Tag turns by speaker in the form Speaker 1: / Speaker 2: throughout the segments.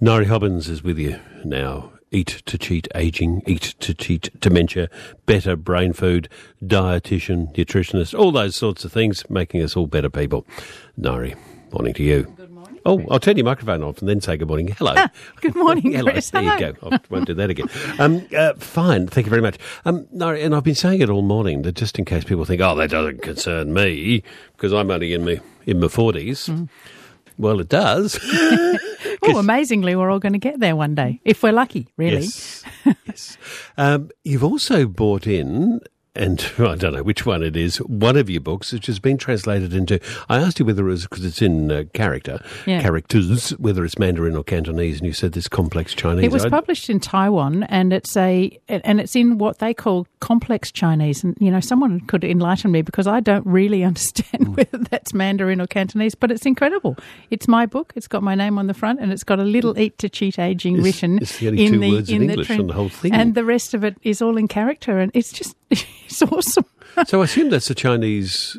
Speaker 1: Ngaire Hobbins is with you now. Eat to Cheat Aging, Eat to Cheat Dementia, Better Brain Food, dietitian, nutritionist, all those sorts of things, making us all better people. Ngaire, morning to you.
Speaker 2: Good morning.
Speaker 1: Oh, I'll turn your microphone off and then say good morning. Hello.
Speaker 2: Good morning,
Speaker 1: Hello.
Speaker 2: Chris.
Speaker 1: There you go. I won't do that again. Fine. Thank you very much. Ngaire, and I've been saying it all morning, that just in case people think, oh, that doesn't concern me, because I'm only in my 40s. Mm. Well, it does.
Speaker 2: Oh, amazingly, we're all going to get there one day, if we're lucky, really.
Speaker 1: Yes. Yes. You've also brought in, and I don't know which one it is, one of your books, which has been translated into, I asked you whether it was, because it's in characters, whether it's Mandarin or Cantonese, and you said this complex Chinese.
Speaker 2: It was published in Taiwan, and it's in what they call complex Chinese. And, you know, someone could enlighten me, because I don't really understand whether that's Mandarin or Cantonese, but it's incredible. It's my book. It's got my name on the front, and it's got a little Eat to Cheat Aging written
Speaker 1: it's the only two words in English on the whole thing.
Speaker 2: And the rest of it is all in character, and it's just... It's awesome.
Speaker 1: So I assume that's a Chinese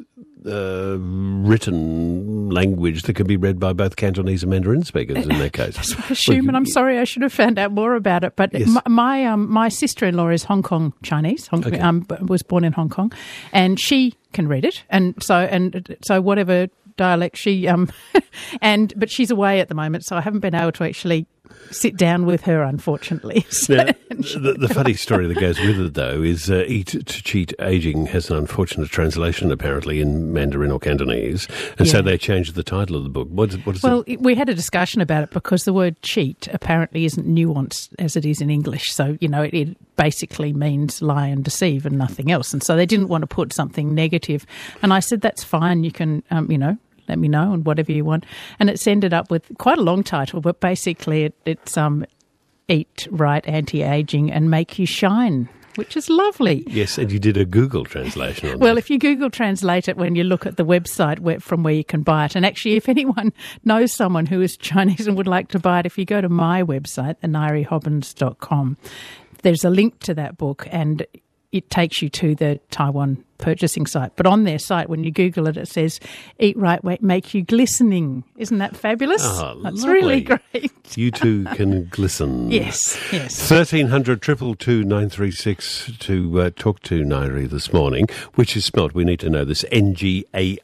Speaker 1: written language that can be read by both Cantonese and Mandarin speakers in that case.
Speaker 2: That's what I assume, and I'm sorry, I should have found out more about it. But yes. My sister-in-law is Hong Kong Chinese, was born in Hong Kong, and she can read it. And so whatever dialect she but she's away at the moment, so I haven't been able to actually sit down with her, unfortunately.
Speaker 1: Now, the funny story that goes with it, though, is Eat to Cheat Aging has an unfortunate translation, apparently, in Mandarin or Cantonese, and so they changed the title of the book. What is it?
Speaker 2: We had a discussion about it, because the word cheat apparently isn't nuanced as it is in English. So, you know, it basically means lie and deceive and nothing else. And so they didn't want to put something negative. And I said, that's fine, you can, let me know and whatever you want. And it's ended up with quite a long title, but basically it's Eat Right Anti-Aging and Make You Shine, which is lovely.
Speaker 1: Yes, and you did a Google translation on
Speaker 2: Well,
Speaker 1: that.
Speaker 2: if you Google translate it when you look at the website from where you can buy it, and actually if anyone knows someone who is Chinese and would like to buy it, if you go to my website, ngairehobbins.com, there's a link to that book, and it takes you to the Taiwan purchasing site. But on their site, when you Google it, it says, Eat Right, make you glistening. Isn't that fabulous?
Speaker 1: Oh,
Speaker 2: that's
Speaker 1: lovely.
Speaker 2: Really great.
Speaker 1: You too can glisten.
Speaker 2: Yes.
Speaker 1: 1300 222 936 to talk to Ngaire this morning, which is spelt, we need to know this, Ngaire,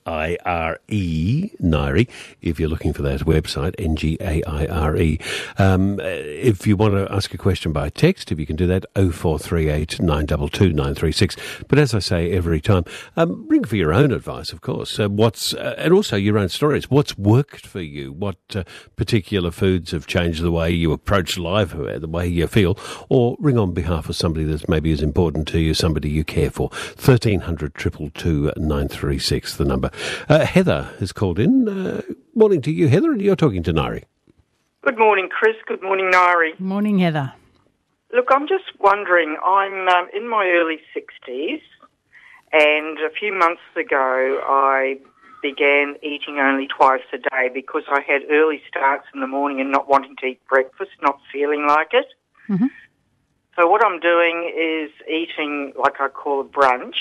Speaker 1: Ngaire, if you're looking for that website, Ngaire. If you want to ask a question by text, if you can do that, 0438 922 936. But as I say every time, ring for your own advice, of course. And also your own stories. What's worked for you? What particular foods have changed the way you approach life, the way you feel? Or ring on behalf of somebody that maybe is important to you, somebody you care for. 1300 222 936, the number. Heather has called in. Morning to you, Heather, and you're talking to Ngaire.
Speaker 3: Good morning, Chris. Good morning, Ngaire.
Speaker 2: Morning, Heather.
Speaker 3: Look, I'm just wondering, I'm in my early 60s, and a few months ago I began eating only twice a day because I had early starts in the morning and not wanting to eat breakfast, not feeling like it.
Speaker 2: Mm-hmm.
Speaker 3: So what I'm doing is eating, like I call a brunch.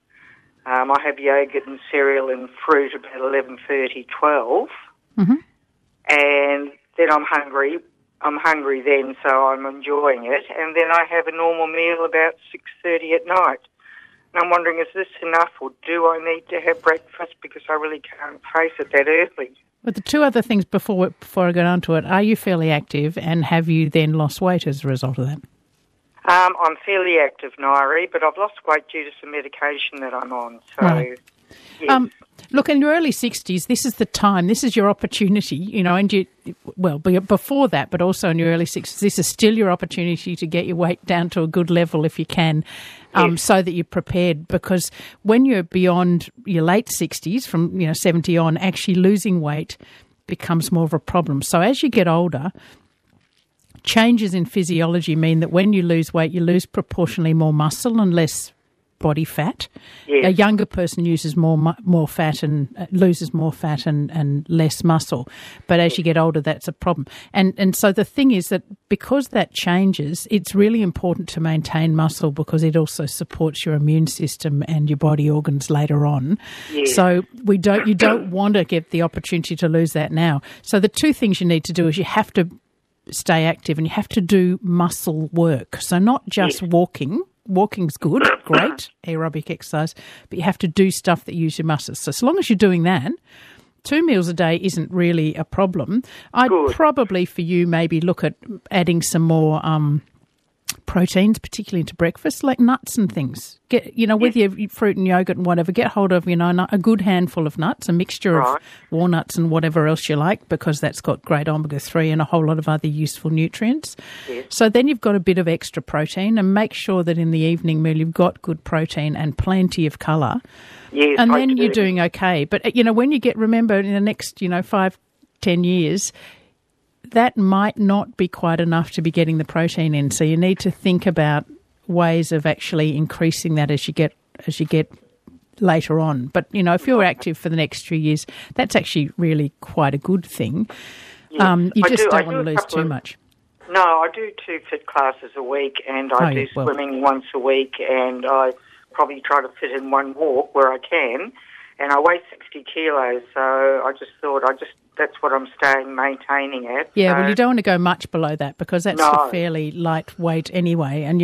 Speaker 3: I have yogurt and cereal and fruit about 11:30, 12.
Speaker 2: Mm-hmm.
Speaker 3: And then I'm hungry. I'm hungry then, so I'm enjoying it. And then I have a normal meal about 6:30 at night. And I'm wondering, is this enough, or do I need to have breakfast, because I really can't face it that early?
Speaker 2: But the two other things before I get on to it, are you fairly active, and have you then lost weight as a result of that?
Speaker 3: I'm fairly active, Ngaire, but I've lost weight due to some medication that I'm on. So,
Speaker 2: right.
Speaker 3: Yes.
Speaker 2: Look, in your early 60s, this is the time, this is your opportunity, you know, and before that, but also in your early 60s, this is still your opportunity to get your weight down to a good level if you can, so that you're prepared, because when you're beyond your late 60s, from 70 on, actually losing weight becomes more of a problem. So as you get older, changes in physiology mean that when you lose weight, you lose proportionally more muscle and less body fat.
Speaker 3: Yes.
Speaker 2: A younger person uses more fat and loses more fat and less muscle. But as you get older, that's a problem. And so the thing is that because that changes, it's really important to maintain muscle, because it also supports your immune system and your body organs later on.
Speaker 3: Yes.
Speaker 2: So you don't want to get the opportunity to lose that now. So the two things you need to do is you have to stay active and you have to do muscle work. So not just walking. Walking's good, great, aerobic exercise, but you have to do stuff that use your muscles. So as long as you're doing that, 2 meals a day isn't really a problem. I'd probably, for you, maybe look at adding some more proteins, particularly into breakfast, like nuts and things. Get, with your fruit and yogurt and whatever, get hold of, a good handful of nuts, a mixture of walnuts and whatever else you like, because that's got great omega-3 and a whole lot of other useful nutrients. Yes. So then you've got a bit of extra protein, and make sure that in the evening meal you've got good protein and plenty of colour.
Speaker 3: Yes,
Speaker 2: and then you're doing okay. But, when you remember in the next, 5-10 years, that might not be quite enough to be getting the protein in. So you need to think about ways of actually increasing that as you get later on. But, if you're active for the next few years, that's actually really quite a good thing. Yes. You just don't want to lose too much.
Speaker 3: No, I do 2 fit classes a week, and I do swimming once a week, and I probably try to fit in 1 walk where I can. And I weigh 60 kilos, so I just thought that's what I'm maintaining at.
Speaker 2: Yeah, well, you don't want to go much below that, because that's a fairly lightweight anyway, and you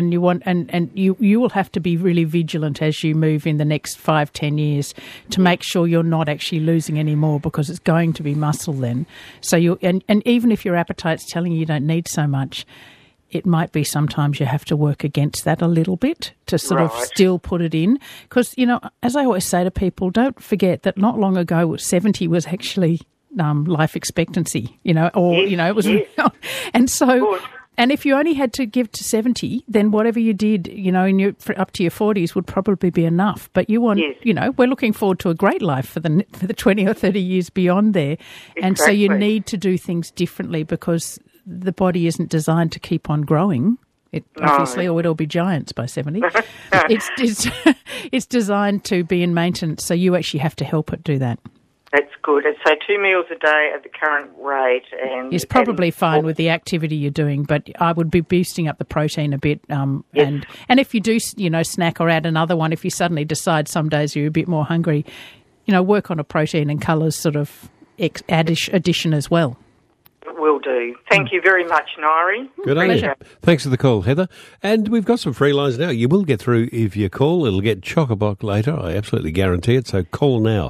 Speaker 2: will have to be really vigilant as you move in the next 5-10 years to make sure you're not actually losing any more, because it's going to be muscle then. So and even if your appetite's telling you don't need so much, it might be sometimes you have to work against that a little bit to sort of still put it in. Because, as I always say to people, don't forget that not long ago 70 was actually life expectancy, it was... Yes. And so... And if you only had to give to 70, then whatever you did, up to your 40s would probably be enough. But you want, we're looking forward to a great life for the 20 or 30 years beyond there. Exactly. And so you need to do things differently, because the body isn't designed to keep on growing. Obviously, or it'll be giants by 70. It's designed to be in maintenance, so you actually have to help it do that.
Speaker 3: That's good. And so 2 meals a day at the current rate.
Speaker 2: It's probably fine with the activity you're doing, but I would be boosting up the protein a bit. And if you do, snack or add another one, if you suddenly decide some days you're a bit more hungry, work on a protein and colours sort of addition as well.
Speaker 3: Will do. Thank you very much, Nairi.
Speaker 1: Good on you. Thanks for the call, Heather. And we've got some free lines now. You will get through if you call. It'll get chock-a-block later. I absolutely guarantee it. So call now,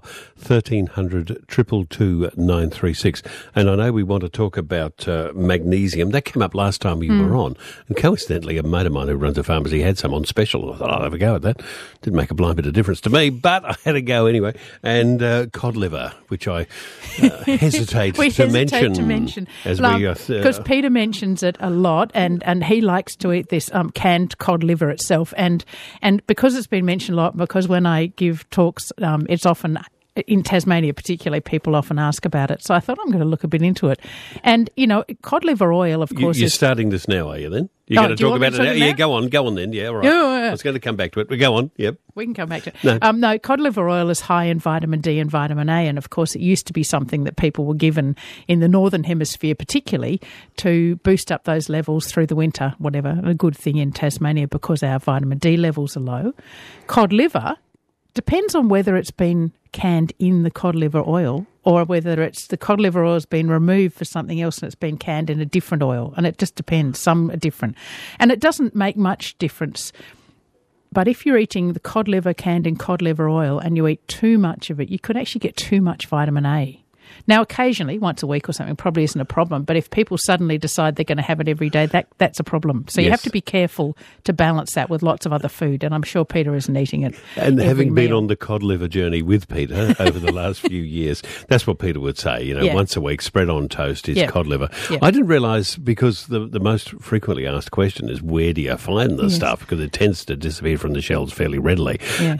Speaker 1: 1300 222 936. And I know we want to talk about magnesium. That came up last time we were on. And coincidentally, a mate of mine who runs a pharmacy had some on special. I thought I'll have a go at that. Didn't make a blind bit of difference to me, but I had a go anyway. And cod liver, which I hesitate to mention.
Speaker 2: Because Peter mentions it a lot, and he likes to eat this canned cod liver itself, and because it's been mentioned a lot, because when I give talks, it's often in Tasmania particularly, people often ask about it. So I thought I'm going to look a bit into it. And, cod liver oil, of course...
Speaker 1: You're starting this now, are you then? You're going to talk about it now? Yeah, go on then. Yeah, all right. I was going to come back to it, but go on. Yep.
Speaker 2: We can come back to it. No, cod liver oil is high in vitamin D and vitamin A, and of course it used to be something that people were given in the Northern Hemisphere particularly to boost up those levels through the winter, whatever. A good thing in Tasmania because our vitamin D levels are low. Cod liver depends on whether it's been canned in the cod liver oil or whether it's the cod liver oil has been removed for something else and it's been canned in a different oil. And it just depends. Some are different. And it doesn't make much difference. But if you're eating the cod liver canned in cod liver oil and you eat too much of it, you could actually get too much vitamin A. Now, occasionally, once a week or something, probably isn't a problem. But if people suddenly decide they're going to have it every day, that's a problem. So you have to be careful to balance that with lots of other food. And I'm sure Peter isn't eating it.
Speaker 1: And having been on the cod liver journey with Peter over the last few years, that's what Peter would say. Once a week, spread on toast is cod liver. Yeah. I didn't realise, because the most frequently asked question is, where do you find the stuff? Because it tends to disappear from the shelves fairly readily. Yeah.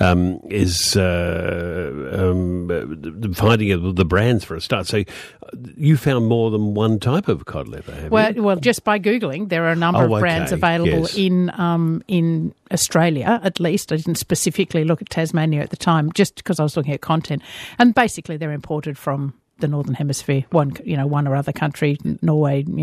Speaker 1: Finding the brands for a start. So you found more than one type of cod liver, have you?
Speaker 2: Well, just by Googling, there are a number of brands available in Australia, at least. I didn't specifically look at Tasmania at the time, just because I was looking at content. And basically, they're imported from the Northern Hemisphere, one or other country, Norway,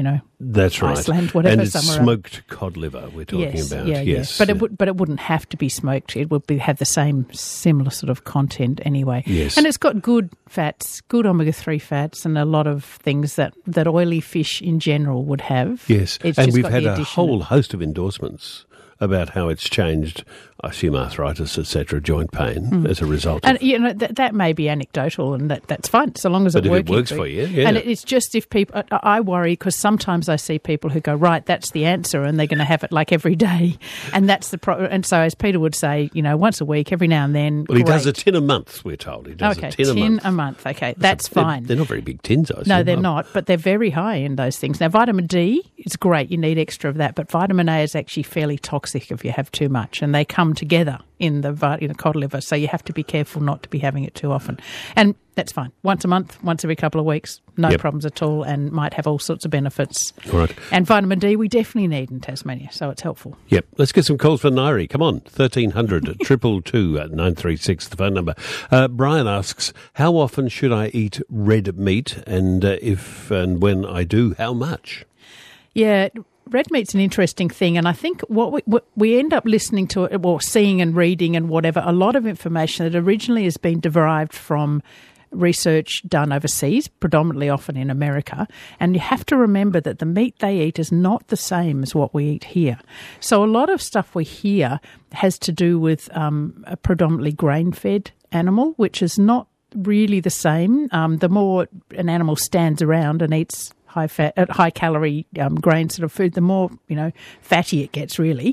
Speaker 1: That's right.
Speaker 2: Iceland, whatever.
Speaker 1: And it's
Speaker 2: somewhere
Speaker 1: smoked cod liver we're talking about. Yes.
Speaker 2: But it wouldn't have to be smoked. It would have the same similar sort of content anyway.
Speaker 1: Yes.
Speaker 2: And it's got good fats, good omega-3 fats, and a lot of things that oily fish in general would have.
Speaker 1: Yes.
Speaker 2: It's
Speaker 1: and
Speaker 2: just
Speaker 1: we've
Speaker 2: got
Speaker 1: had
Speaker 2: the
Speaker 1: a
Speaker 2: addition
Speaker 1: whole host of endorsements about how it's changed, I assume, arthritis, etc., joint pain as a result.
Speaker 2: And that may be anecdotal, and that's fine, so long as
Speaker 1: but
Speaker 2: it
Speaker 1: if it works for you, yeah.
Speaker 2: And it's just if people, I worry because sometimes I see people who go, right, that's the answer, and they're going to have it like every day, and that's the problem. And so, as Peter would say, once a week, every now and then.
Speaker 1: Well, he does a tin a month. We're told he does a tin a month.
Speaker 2: Okay, that's fine.
Speaker 1: They're not very big tins, I assume.
Speaker 2: No, they're not, but they're very high in those things. Now, vitamin D is great; you need extra of that, but vitamin A is actually fairly toxic if you have too much, and they come together in the cod liver, so you have to be careful not to be having it too often. And that's fine. Once a month, once every couple of weeks, no problems at all, and might have all sorts of benefits.
Speaker 1: All right.
Speaker 2: And vitamin D we definitely need in Tasmania, so it's helpful.
Speaker 1: Yep. Let's get some calls for Nairi. Come on, 1300 222 936, the phone number. Brian asks, how often should I eat red meat, and if and when I do, how much?
Speaker 2: Yeah, red meat's an interesting thing, and I think what we end up listening to, or seeing and reading and whatever, a lot of information that originally has been derived from research done overseas, predominantly often in America, and you have to remember that the meat they eat is not the same as what we eat here. So a lot of stuff we hear has to do with a predominantly grain-fed animal, which is not really the same. The more an animal stands around and eats high calorie grain sort of food, the more fatty it gets, really,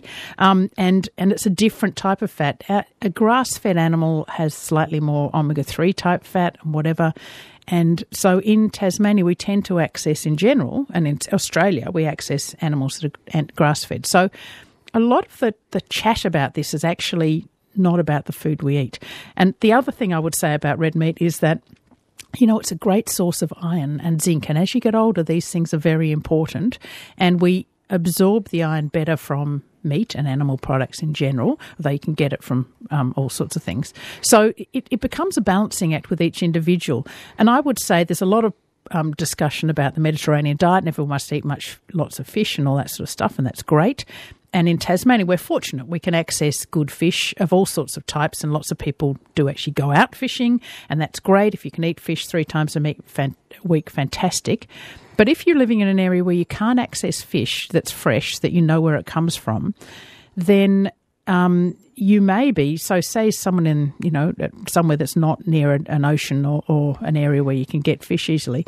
Speaker 2: and it's a different type of fat. A grass fed animal has slightly more omega-3 type fat and whatever, and so in Tasmania we tend to access in general, and in Australia we access animals that are grass fed. So a lot of the chat about this is actually not about the food we eat. And the other thing I would say about red meat is that it's a great source of iron and zinc. And as you get older, these things are very important. And we absorb the iron better from meat and animal products in general, although you can get it from all sorts of things. So it becomes a balancing act with each individual. And I would say there's a lot of discussion about the Mediterranean diet, and everyone must eat lots of fish and all that sort of stuff, and that's great. And in Tasmania, we're fortunate. We can access good fish of all sorts of types, and lots of people do actually go out fishing, and that's great. If you can eat fish 3 times a week, fantastic. But if you're living in an area where you can't access fish that's fresh, that you know where it comes from, then you may be, so say someone in, somewhere that's not near an ocean or an area where you can get fish easily,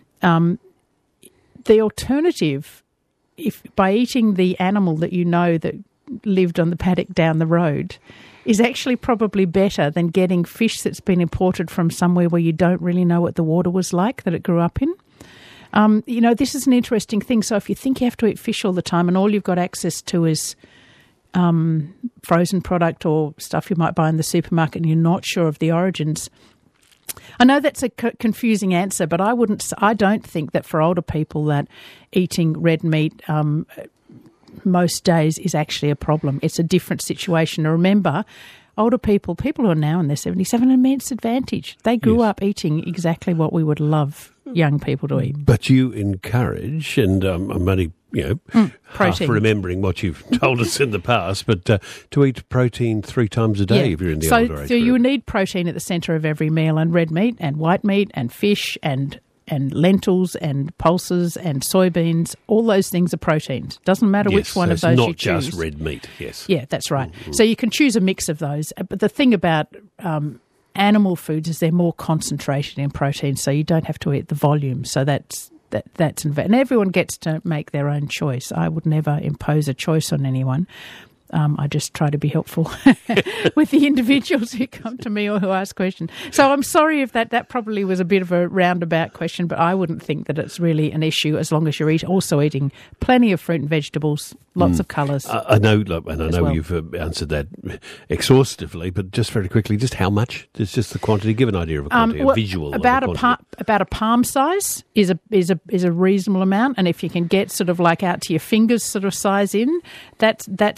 Speaker 2: the alternative, if by eating the animal that that lived on the paddock down the road, is actually probably better than getting fish that's been imported from somewhere where you don't really know what the water was like that it grew up in. This is an interesting thing. So if you think you have to eat fish all the time and all you've got access to is frozen product or stuff you might buy in the supermarket and you're not sure of the origins, I know that's a confusing answer, but I don't think that for older people that eating red meat most days is actually a problem. It's a different situation. And remember, older people who are now in their 70s, have an immense advantage. They grew up eating exactly what we would love young people to eat.
Speaker 1: But you encourage, and I'm only half remembering what you've told us in the past, but to eat protein 3 times a day if you're in the older age group. So
Speaker 2: you need protein at the centre of every meal, and red meat and white meat and fish and lentils and pulses and soybeans, all those things are proteins. Doesn't matter which one of those you choose.
Speaker 1: Not just red meat, yes.
Speaker 2: Yeah, that's right. Mm-hmm. So you can choose a mix of those. But the thing about animal foods is they're more concentrated in protein, so you don't have to eat the volume. So that's and everyone gets to make their own choice. I would never impose a choice on anyone. I just try to be helpful with the individuals who come to me or who ask questions. So I'm sorry if that probably was a bit of a roundabout question, but I wouldn't think that it's really an issue as long as you're also eating plenty of fruit and vegetables, lots of colours.
Speaker 1: I know you've answered that exhaustively, but just very quickly, just how much? Just the quantity. Give an idea of a quantity, a visual.
Speaker 2: About a palm size is a reasonable amount, and if you can get sort of like out to your fingers sort of size in, that's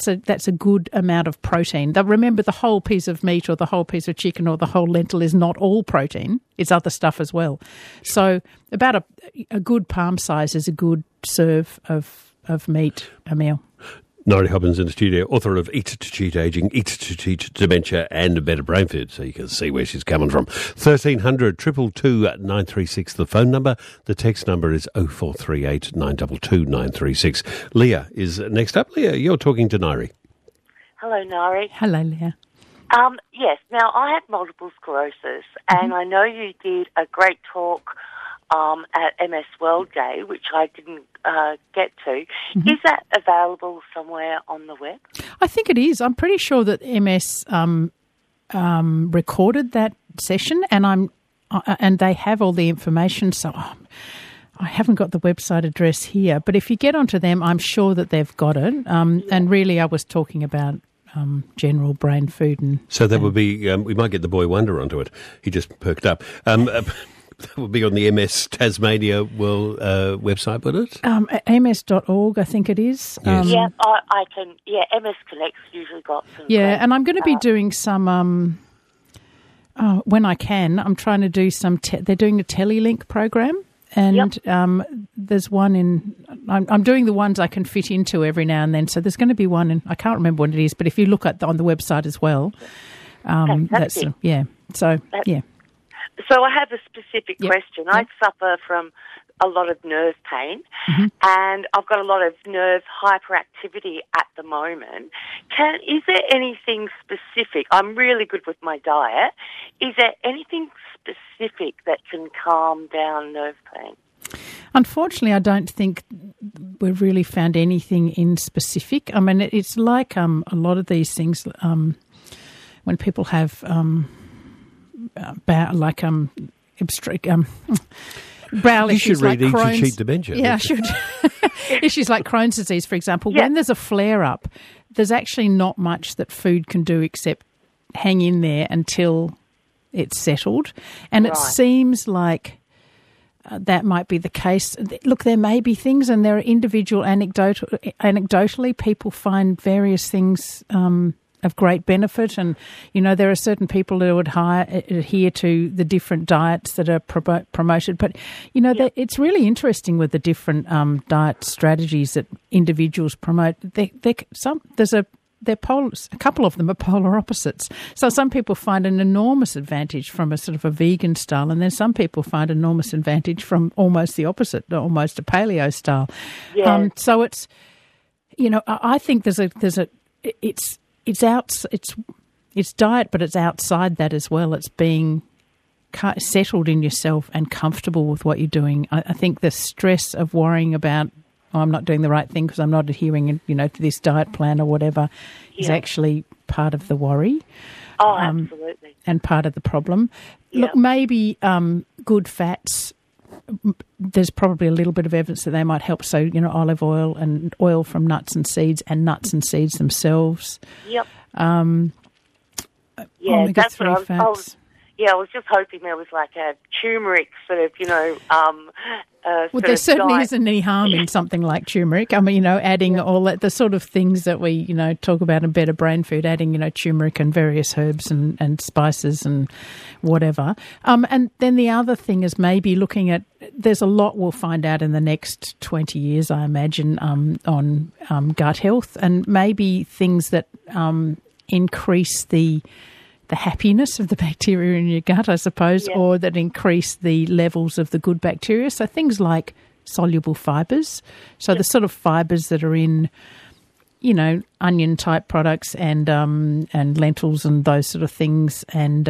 Speaker 2: that's a good amount of protein. Now, remember, the whole piece of meat or the whole piece of chicken or the whole lentil is not all protein. It's other stuff as well. So about a good palm size is a good serve of meat a meal.
Speaker 1: Nari Hobbins in the studio, author of Eat to Cheat Aging, Eat to Cheat Dementia and a Better Brain Food, so you can see where she's coming from. 1300 222 936, the phone number. The text number is 0438 922 936. Leah is next up. Leah, you're talking to Nari.
Speaker 4: Hello, Nari.
Speaker 2: Hello, Leah.
Speaker 4: Yes, now I have multiple sclerosis, and I know you did a great talk at MS World Day, which I didn't get to. Mm-hmm. Is that available somewhere on the web?
Speaker 2: I think it is. I'm pretty sure that MS recorded that session, and they have all the information. So I haven't got the website address here, but if you get onto them, I'm sure that they've got it. And really, I was talking about general brain food, and
Speaker 1: so that would be. We might get the boy Wonder onto it. He just perked up. That would be on the MS Tasmania World website, would it?
Speaker 2: ms.org, I think it is.
Speaker 1: Yes.
Speaker 4: I can. Yeah, MS Connect's usually got some.
Speaker 2: Yeah, and I'm going to be doing some. When I can, I'm trying to do some. They're doing a Telelink program, and there's one in. I'm doing the ones I can fit into every now and then. So there's going to be one in. I can't remember what it is, but if you look at on the website as well, that's yeah. So yeah.
Speaker 4: So I have a specific question. I suffer from a lot of nerve pain, and I've got a lot of nerve hyperactivity at the moment. Is there anything specific? I'm really good with my diet. Is there anything specific that can calm down nerve pain?
Speaker 2: Unfortunately, I don't think we've really found anything in specific. I mean, it's like a lot of these things when people have... brow issues.
Speaker 1: You should read
Speaker 2: like
Speaker 1: Eat to Cheat Dementia.
Speaker 2: Yeah, I should. Issues like Crohn's disease, for example. Yeah. When there's a flare-up, there's actually not much that food can do except hang in there until it's settled. And it seems like that might be the case. Look, there may be things, and there are individual anecdotally, people find various things of great benefit, and there are certain people that would adhere to the different diets that are promoted. But it's really interesting with the different diet strategies that individuals promote. A couple of them are polar opposites. So some people find an enormous advantage from a sort of a vegan style, and then some people find enormous advantage from almost the opposite, almost a paleo style. Yeah. So it's I think it's diet, but it's outside that as well. It's being settled in yourself and comfortable with what you're doing. I think the stress of worrying about, I'm not doing the right thing because I'm not adhering, to this diet plan or whatever, is actually part of the worry.
Speaker 4: Oh, absolutely.
Speaker 2: And part of the problem. Yeah. Look, maybe good fats. There's probably a little bit of evidence that they might help. So, olive oil and oil from nuts and seeds seeds themselves.
Speaker 4: Yep.
Speaker 2: Omega-3 fats.
Speaker 4: I was just hoping there was like a turmeric sort of,
Speaker 2: there certainly isn't any harm in something like turmeric. I mean, adding all that, the sort of things that we, talk about in Better Brain Food, adding, turmeric and various herbs and spices and whatever. And then the other thing is maybe looking at, there's a lot we'll find out in the next 20 years, I imagine, on gut health, and maybe things that increase the happiness of the bacteria in your gut, I suppose, or that increase the levels of the good bacteria. So things like soluble fibres. So the sort of fibres that are in, onion-type products and lentils and those sort of things, and,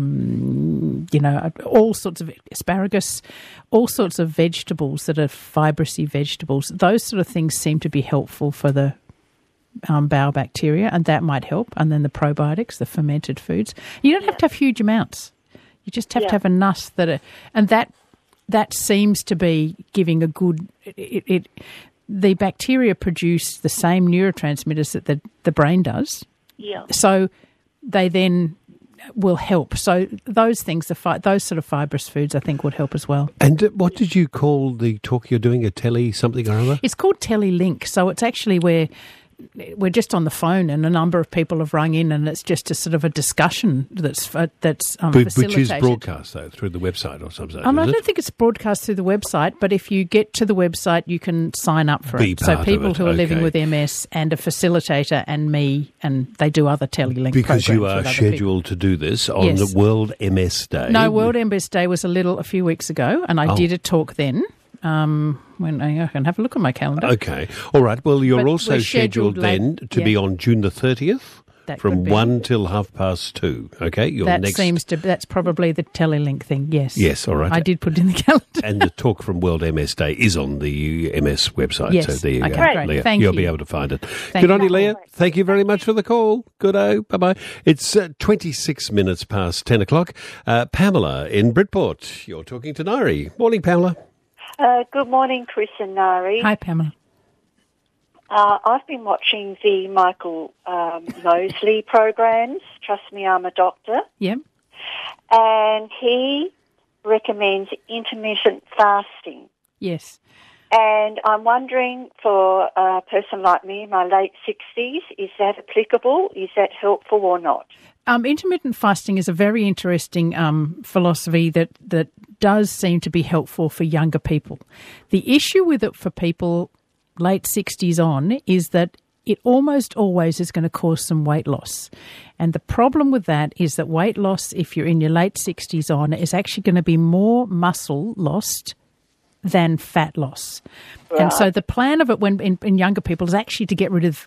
Speaker 2: all sorts of asparagus, all sorts of vegetables that are fibrousy vegetables. Those sort of things seem to be helpful for the bowel bacteria, and that might help. And then the probiotics, the fermented foods. You don't have to have huge amounts. You just have to have enough and that seems to be giving a good. The bacteria produce the same neurotransmitters that the brain does. Yeah. So they then will help. So those things, those sort of fibrous foods, I think would help as well.
Speaker 1: And what did you call the talk you're doing? A tele something or other?
Speaker 2: It's called Telelink. So it's actually where we're just on the phone, and a number of people have rung in, and it's just a sort of a discussion that's facilitated.
Speaker 1: Which is broadcast, though, through the website or something.
Speaker 2: I don't think it's broadcast through the website, but if you get to the website, you can sign up for it. So people who are living with MS and a facilitator and me, and they do other telelink programs.
Speaker 1: Because you are scheduled to do this on the World MS Day.
Speaker 2: No, World MS Day was a few weeks ago, and I did a talk then. When I can have a look at my calendar.
Speaker 1: Okay. All right. Well, you're also scheduled then to be on June the 30th from 1 till 2:30. Okay.
Speaker 2: That's probably the telelink thing. Yes.
Speaker 1: Yes. All right.
Speaker 2: I did put it in the calendar.
Speaker 1: And the talk from World MS Day is on the MS website.
Speaker 2: Yes.
Speaker 1: So there you go,
Speaker 2: great.
Speaker 1: Leah.
Speaker 2: Thank
Speaker 1: You'll
Speaker 2: you.
Speaker 1: be able to find it. Good on you, Leah. Thank you very much for the call. Good-o. Bye-bye. It's 26 minutes past 10 o'clock. Pamela in Bridport. You're talking to Nari. Morning, Pamela.
Speaker 5: Good morning, Chris and Nari.
Speaker 2: Hi, Pamela.
Speaker 5: I've been watching the Michael Mosley programs, Trust Me, I'm a Doctor.
Speaker 2: Yep.
Speaker 5: And he recommends intermittent fasting.
Speaker 2: Yes.
Speaker 5: And I'm wondering, for a person like me in my late 60s, is that applicable? Is that helpful or not?
Speaker 2: Intermittent fasting is a very interesting philosophy that does seem to be helpful for younger people. The issue with it for people late 60s on is that it almost always is going to cause some weight loss. And the problem with that is that weight loss, if you're in your late 60s on, is actually going to be more muscle lost than fat loss. Right. And so the plan of it when in younger people is actually to get rid of,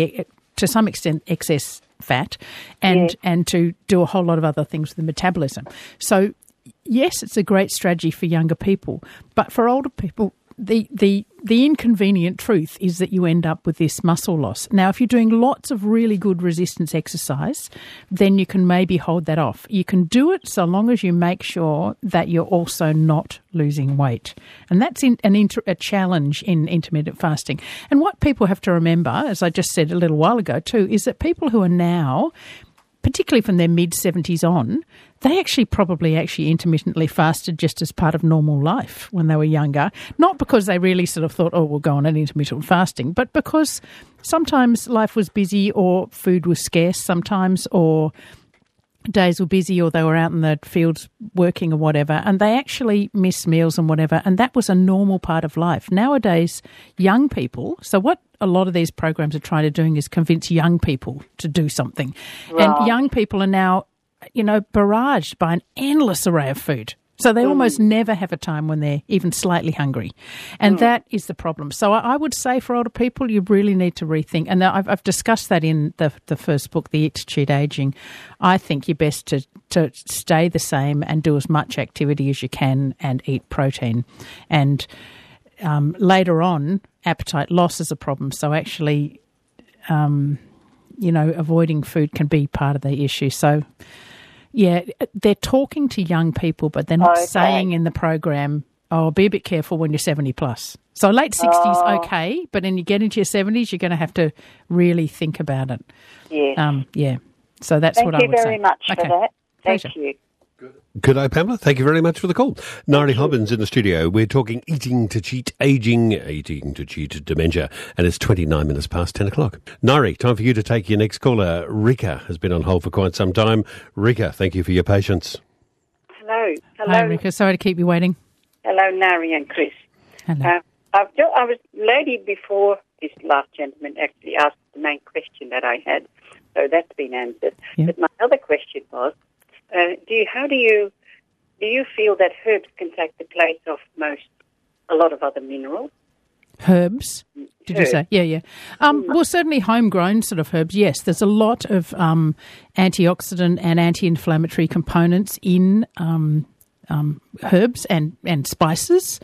Speaker 2: to some extent, excess fat and to do a whole lot of other things with the metabolism. So, yes, it's a great strategy for younger people, but for older people, the inconvenient truth is that you end up with this muscle loss. Now, if you're doing lots of really good resistance exercise, then you can maybe hold that off. You can do it so long as you make sure that you're also not losing weight. And that's a challenge in intermittent fasting. And what people have to remember, as I just said a little while ago too, is that people who are now, particularly from their mid-70s on, they probably intermittently fasted just as part of normal life when they were younger. Not because they really sort of thought, we'll go on an intermittent fasting, but because sometimes life was busy or food was scarce sometimes, or days were busy, or they were out in the fields working or whatever, and they actually missed meals and whatever, and that was a normal part of life. Nowadays, young people, so what a lot of these programs are trying to do is convince young people to do something. Right. And young people are now, barraged by an endless array of food. So they almost never have a time when they're even slightly hungry. And that is the problem. So I would say for older people, you really need to rethink. And I've discussed that in the first book, The Eat to Cheat Aging. I think you're best to stay the same and do as much activity as you can and eat protein. And later on, appetite loss is a problem. So actually, avoiding food can be part of the issue. So, yeah, they're talking to young people, but they're not saying in the program, be a bit careful when you're 70 plus. So late 60s, okay, but then you get into your 70s, you're going to have to really think about it.
Speaker 5: Yeah.
Speaker 2: So that's what I would say.
Speaker 5: Thank you very much for that.
Speaker 2: Pleasure.
Speaker 5: Thank you.
Speaker 1: Good day, Pamela. Thank you very much for the call. Nari Hobbins in the studio. We're talking eating to cheat aging, eating to cheat dementia, and it's 29 minutes past 10 o'clock. Nari, time for you to take your next caller. Rika has been on hold for quite some time. Rika, thank you for your patience.
Speaker 5: Hello.
Speaker 2: Hi, Rika. Sorry to keep you waiting.
Speaker 5: Hello, Nari and Chris.
Speaker 2: Hello.
Speaker 5: I was lady before this last gentleman actually asked the main question that I had, so that's been answered.
Speaker 2: Yeah.
Speaker 5: But my other question was, do you feel that herbs can take the place of a lot of other minerals?
Speaker 2: Herbs? Did you say? Yeah. Well, certainly homegrown sort of herbs, yes. There's a lot of antioxidant and anti-inflammatory components in herbs and spices,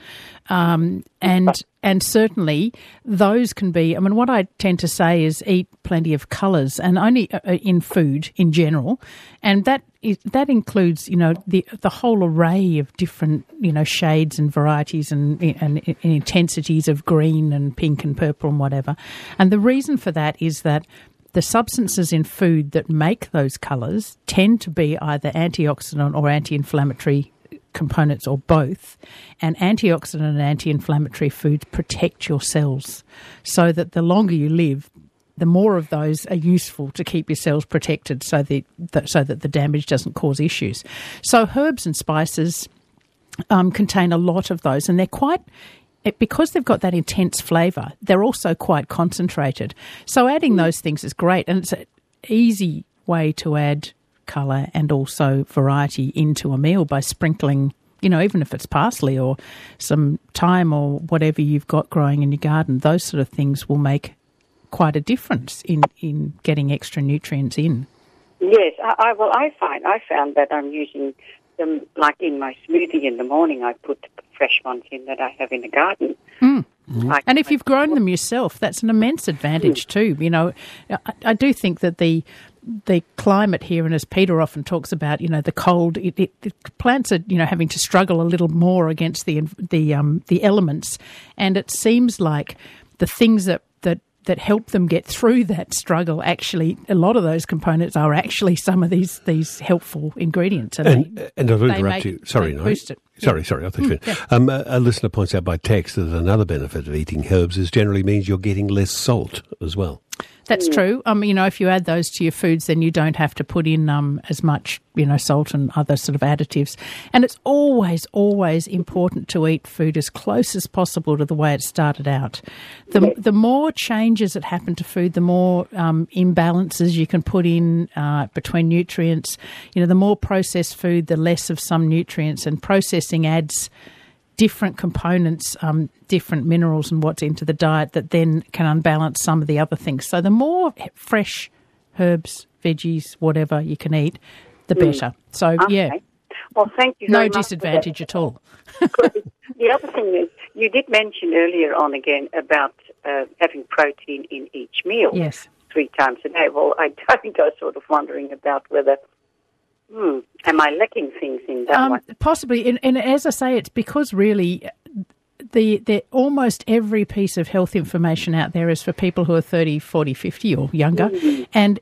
Speaker 2: and certainly those can be. I mean, what I tend to say is eat plenty of colours, and only in food in general, and that includes the whole array of different shades and varieties and intensities of green and pink and purple and whatever. And the reason for that is that the substances in food that make those colours tend to be either antioxidant or anti-inflammatory components or both, and antioxidant and anti-inflammatory foods protect your cells so that the longer you live, the more of those are useful to keep your cells protected so that the damage doesn't cause issues. So herbs and spices contain a lot of those, and they're quite... because they've got that intense flavour, they're also quite concentrated. So adding those things is great, and it's an easy way to add colour and also variety into a meal by sprinkling, even if it's parsley or some thyme or whatever you've got growing in your garden. Those sort of things will make quite a difference in getting extra nutrients in.
Speaker 5: Yes, I found that I'm using them, like in my smoothie in the morning. I put fresh ones in that I have in the garden. And if you've grown them yourself, that's an immense advantage too. I do think that the climate here, and as Peter often talks about, the cold, plants are having to struggle a little more against the elements, and it seems like the things that help them get through that struggle, actually, a lot of those components are actually some of these helpful ingredients.
Speaker 1: And I'll interrupt you. Sorry, no. Sorry, I thought you finished. A listener points out by text that another benefit of eating herbs is generally means you're getting less salt as well.
Speaker 2: That's true. If you add those to your foods, then you don't have to put in as much, salt and other sort of additives. And it's always, always important to eat food as close as possible to the way it started out. The more changes that happen to food, the more imbalances you can put in between nutrients. The more processed food, the less of some nutrients, and processing adds different components, different minerals and what's into the diet that then can unbalance some of the other things. So the more fresh herbs, veggies, whatever you can eat, the better. So, yeah.
Speaker 5: Well, thank you very much.
Speaker 2: No disadvantage at all.
Speaker 5: The other thing is, you did mention earlier on again about having protein in each meal.
Speaker 2: Yes.
Speaker 5: 3 times a day. Well, I think I was sort of wondering about whether... am I lacking things in that one?
Speaker 2: Possibly. And as I say, it's because really the almost every piece of health information out there is for people who are 30, 40, 50 or younger. And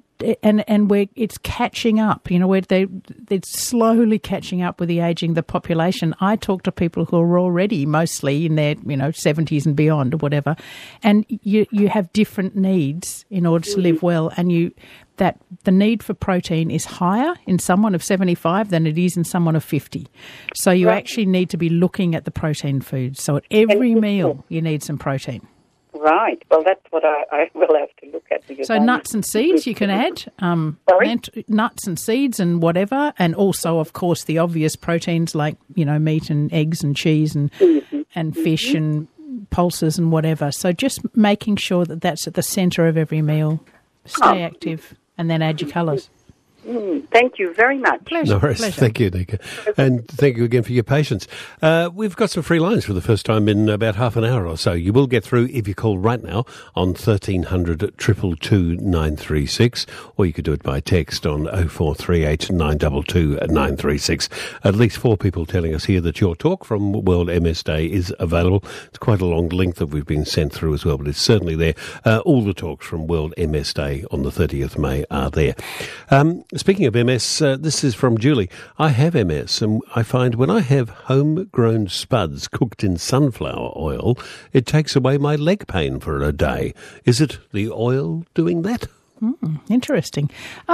Speaker 2: it's catching up. It's slowly catching up with the ageing of the population. I talk to people who are already mostly in their 70s and beyond or whatever, and you have different needs in order to live well, and that the need for protein is higher in someone of 75 than it is in someone of 50. So you actually need to be looking at the protein foods. So at every meal you need some protein.
Speaker 5: Right. Well, that's what I will have to look at.
Speaker 2: So nuts and seeds you can add. Nuts and seeds and whatever. And also, of course, the obvious proteins like, meat and eggs and cheese and fish and pulses and whatever. So just making sure that that's at the centre of every meal. Stay active and then add your colours.
Speaker 5: Thank you very much.
Speaker 1: Pleasure. No worries. Pleasure. Thank you, Nika. And thank you again for your patience. We've got some free lines for the first time in about half an hour or so. You will get through if you call right now on 1300 222 936, or you could do it by text on 0438 922 936. At least 4 people telling us here that your talk from World MS Day is available. It's quite a long link that we've been sent through as well, but it's certainly there. All the talks from World MS Day on the 30th of May are there. Speaking of MS, this is from Julie. I have MS, and I find when I have homegrown spuds cooked in sunflower oil, it takes away my leg pain for a day. Is it the oil doing that?
Speaker 2: Interesting.